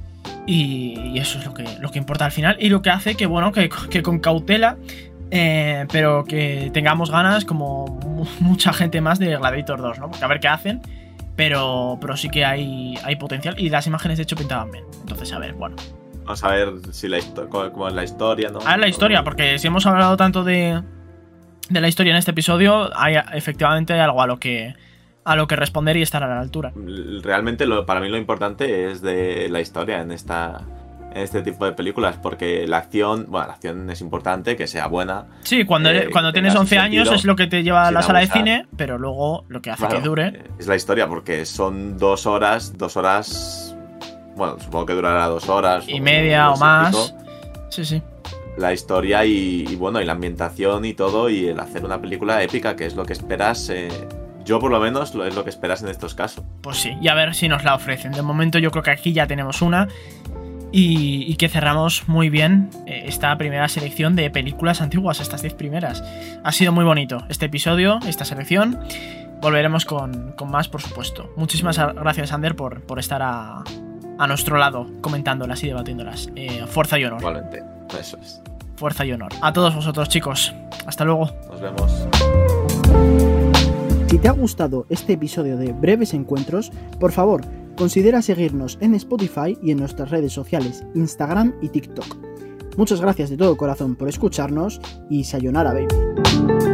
Y, y eso es lo que, lo que importa al final. Y lo que hace que, bueno, que, que con cautela, eh, pero que tengamos ganas, como mu- mucha gente más, de Gladiator dos, ¿no? Porque a ver qué hacen. Pero, pero sí que hay, hay potencial. Y las imágenes, de hecho, pintaban bien. Entonces, a ver, bueno. Vamos a ver si la histo- cómo, cómo es la historia, ¿no? A ver la historia, porque si hemos hablado tanto de, de la historia en este episodio, hay efectivamente algo a lo que, a lo que responder y estar a la altura. Realmente lo, para mí lo importante es de la historia en esta en este tipo de películas, porque la acción, bueno, la acción es importante, que sea buena. Sí, cuando, Eh, cuando que tienes tenga su once años sentido, es lo que te lleva a sin la sala de abusar. cine, pero luego lo que hace Claro, que dure. eh, es la historia, porque son dos horas, dos horas, bueno, supongo que durará dos horas. Y media o ese más. tipo. Sí, sí. La historia y, y, bueno, y la ambientación y todo, y el hacer una película épica, que es lo que esperas, eh, yo por lo menos, lo, es lo que esperas en estos casos. Pues sí, y a ver si nos la ofrecen. De momento yo creo que aquí ya tenemos una. Y, y que cerramos muy bien eh, esta primera selección de películas antiguas, estas diez primeras. Ha sido muy bonito este episodio, esta selección. Volveremos con, con más, por supuesto. Muchísimas gracias, Ander, por, por estar a, a nuestro lado, comentándolas y debatiéndolas. Eh, fuerza y honor. Igualmente, eso es. Fuerza y honor. A todos vosotros, chicos. Hasta luego. Nos vemos. Si te ha gustado este episodio de Breves Encuentros, por favor, considera seguirnos en Spotify y en nuestras redes sociales, Instagram y TikTok. Muchas gracias de todo corazón por escucharnos y sayonara, baby.